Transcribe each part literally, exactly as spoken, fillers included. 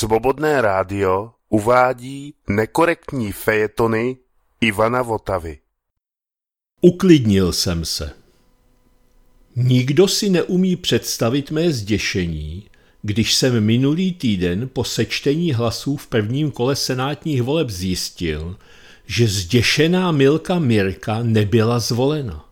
Svobodné rádio uvádí nekorektní fejetony Ivana Votavy. Uklidnil jsem se. Nikdo si neumí představit mé zděšení, když jsem minulý týden po sečtení hlasů v prvním kole senátních voleb zjistil, že zděšená Milka Mirka nebyla zvolena.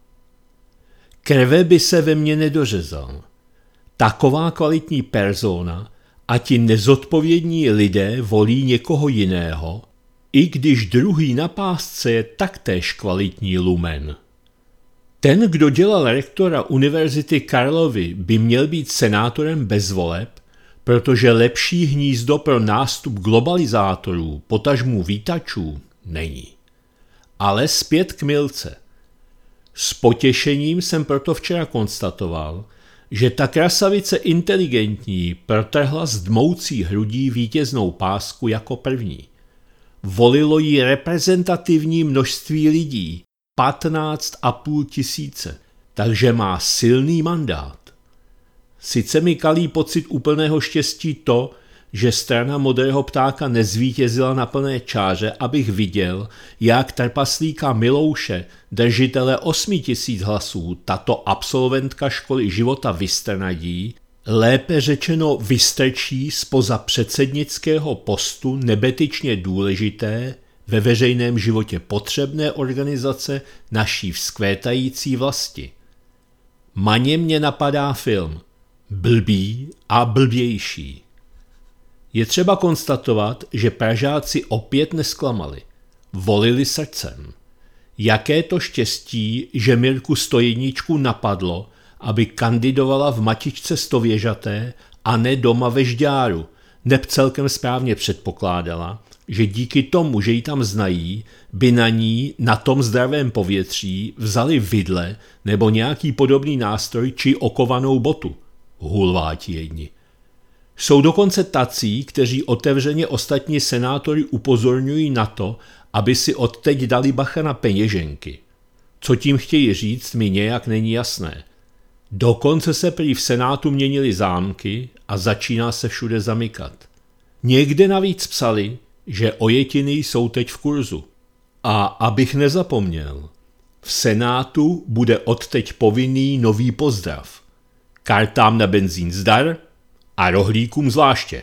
Krve by se ve mně nedořezal. Taková kvalitní persona a ti nezodpovědní lidé volí někoho jiného, i když druhý na pásce je taktéž kvalitní lumen. Ten, kdo dělal rektora Univerzity Karlovy, by měl být senátorem bez voleb, protože lepší hnízdo pro nástup globalizátorů, potažmu vítačů, není. Ale zpět k Milce. S potěšením jsem proto včera konstatoval, že ta krasavice inteligentní protrhla z dmoucí hrudí vítěznou pásku jako první. Volilo ji reprezentativní množství lidí, patnáct a půl tisíce, takže má silný mandát. Sice mi kalí pocit úplného štěstí to, že strana Modrého ptáka nezvítězila na plné čáře, abych viděl, jak trpaslíka Milouše, držitele osmi tisíc hlasů, tato absolventka školy života vystrnadí, lépe řečeno vystrčí spoza předsednického postu nebetyčně důležité, ve veřejném životě potřebné organizace naší vzkvétající vlasti. Maně mě napadá film Blbý a blbější. Je třeba konstatovat, že Pražáci opět nesklamali. Volili srdcem. Jaké to štěstí, že Mirku Stojedničku napadlo, aby kandidovala v Matičce Stověžaté a ne doma ve Žďáru, neb celkem správně předpokládala, že díky tomu, že ji tam znají, by na ní na tom zdravém povětří vzali vidle nebo nějaký podobný nástroj či okovanou botu. Hulváti jedni. Jsou dokonce tací, kteří otevřeně ostatní senátory upozorňují na to, aby si odteď dali bacha na peněženky. Co tím chtějí říct, mi nějak není jasné. Dokonce se prý v senátu měnily zámky a začíná se všude zamykat. Někde navíc psali, že ojetiny jsou teď v kurzu. A abych nezapomněl, v senátu bude odteď povinný nový pozdrav. Kartám na benzín zdar a rohlíkům zvláště.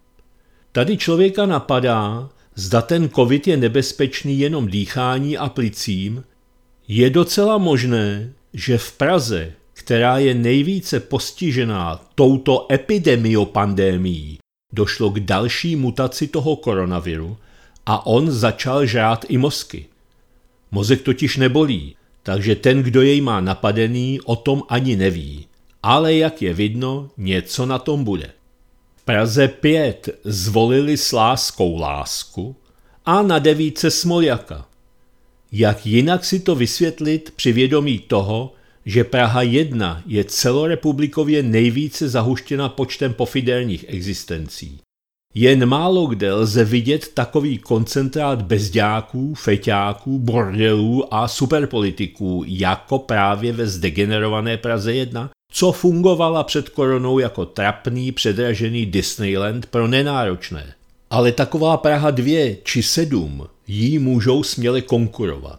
Tady člověka napadá, zda ten covid je nebezpečný jenom dýchání a plicím. Je docela možné, že v Praze, která je nejvíce postižená touto epidemiopandemií, došlo k další mutaci toho koronaviru a on začal žrát i mozky. Mozek totiž nebolí, takže ten, kdo jej má napadený, o tom ani neví. Ale jak je vidno, něco na tom bude. V Praze pět zvolili s láskou lásku a na devíce Smoljaka. Jak jinak si to vysvětlit při vědomí toho, že Praha jedna je celorepublikově nejvíce zahuštěna počtem pofiderních existencí. Jen málo kde lze vidět takový koncentrát bezďáků, feťáků, bordelů a superpolitiků, jako právě ve zdegenerované Praze jedna, co fungovala před koronou jako trapný, předražený Disneyland pro nenáročné. Ale taková Praha dvě či sedm jí můžou směle konkurovat.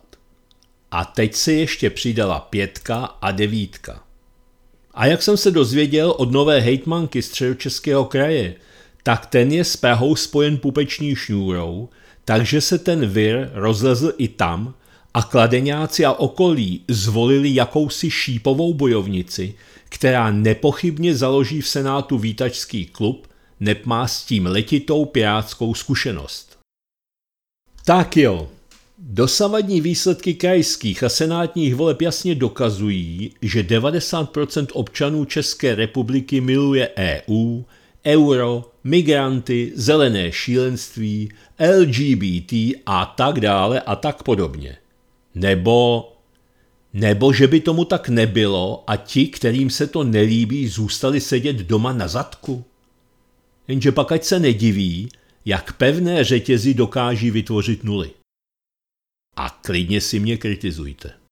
A teď se ještě přidala pětka a devítka. A jak jsem se dozvěděl od nové hejtmanky Středočeského kraje, tak ten je s Prahou spojen pupeční šňůrou, takže se ten vir rozlezl i tam a kladeňáci a okolí zvolili jakousi šípovou bojovnici, která nepochybně založí v senátu vítačský klub, neb má s tím letitou pirátskou zkušenost. Tak jo. Dosavadní výsledky krajských a senátních voleb jasně dokazují, že devadesát procent občanů České republiky miluje E U, euro, migranty, zelené šílenství, L G B T a tak dále a tak podobně. Nebo, nebo že by tomu tak nebylo a ti, kterým se to nelíbí, zůstali sedět doma na zadku. Jenže pak ať se nediví, jak pevné řetězy dokáží vytvořit nuly. A klidně si mě kritizujte.